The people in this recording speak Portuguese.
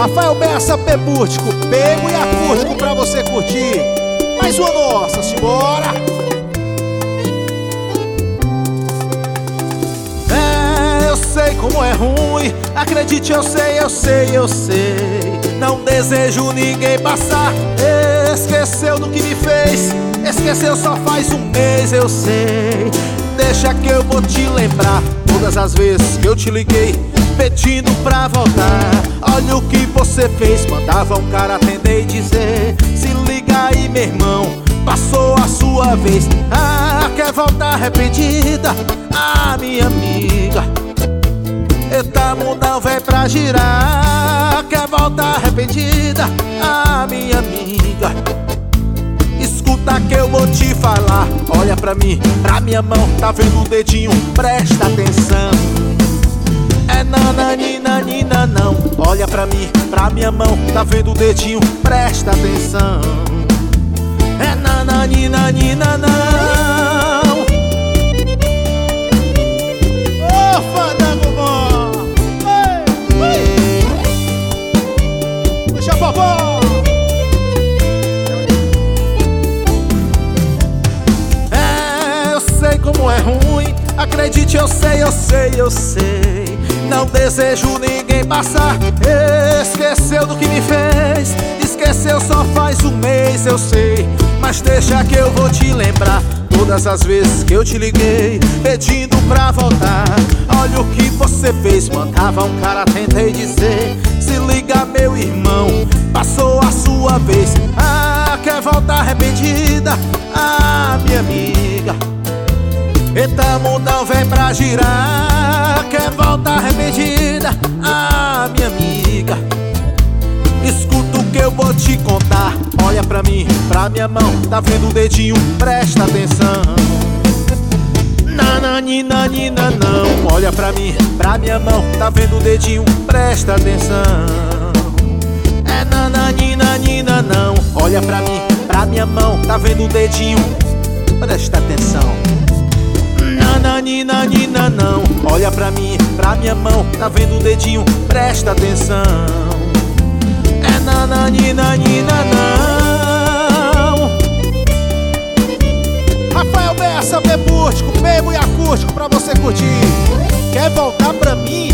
Rafael Bessa, Pebúrtico, pego e acústico pra você curtir. Mais uma nossa, simbora! Eu sei como é ruim, acredite, eu sei, eu sei, eu sei. Não desejo ninguém passar. Esqueceu do que me fez, esqueceu só faz um mês, eu sei. Deixa que eu vou te lembrar todas as vezes que eu te liguei pedindo pra voltar. Olha o que você fez, mandava um cara atender e dizer: se liga aí, meu irmão, passou a sua vez. Ah, quer voltar arrependida? Ah, minha amiga, eita, mundão vem pra girar. Quer voltar arrependida? Ah, minha amiga, escuta que eu vou te falar. Olha pra mim, pra minha mão, tá vendo o dedinho? Presta atenção. É nananina, nina, não. Olha pra mim, pra minha mão, tá vendo o dedinho? Presta atenção. É nananina, nina, não. Ô, fandango bom! Puxa, vovó! É, eu sei como é ruim, acredite, eu sei, eu sei, eu sei. Não desejo ninguém passar. Esqueceu do que me fez, esqueceu só faz um mês, eu sei. Mas deixa que eu vou te lembrar todas as vezes que eu te liguei pedindo pra voltar. Olha o que você fez, mandava um cara atender e dizer: se liga, meu irmão, passou a sua vez. Ah, quer voltar arrependida? Ah, minha amiga, eita, mundão vem pra girar. Quer voltar arrependida? Ah, minha amiga, escuta o que eu vou te contar. Olha pra mim, pra minha mão, tá vendo o dedinho? Presta atenção. Nananina, nina, não. Olha pra mim, pra minha mão, tá vendo o dedinho? Presta atenção. É nananina, nina, não. Olha pra mim, pra minha mão, tá vendo o dedinho? Presta atenção. Nananina, nina, não. Olha pra mim, pra minha mão, tá vendo o dedinho? Presta atenção. É nananina, nina, não. Rafael Bessa, Pebúrtico, pego e acústico pra você curtir. Quer voltar pra mim?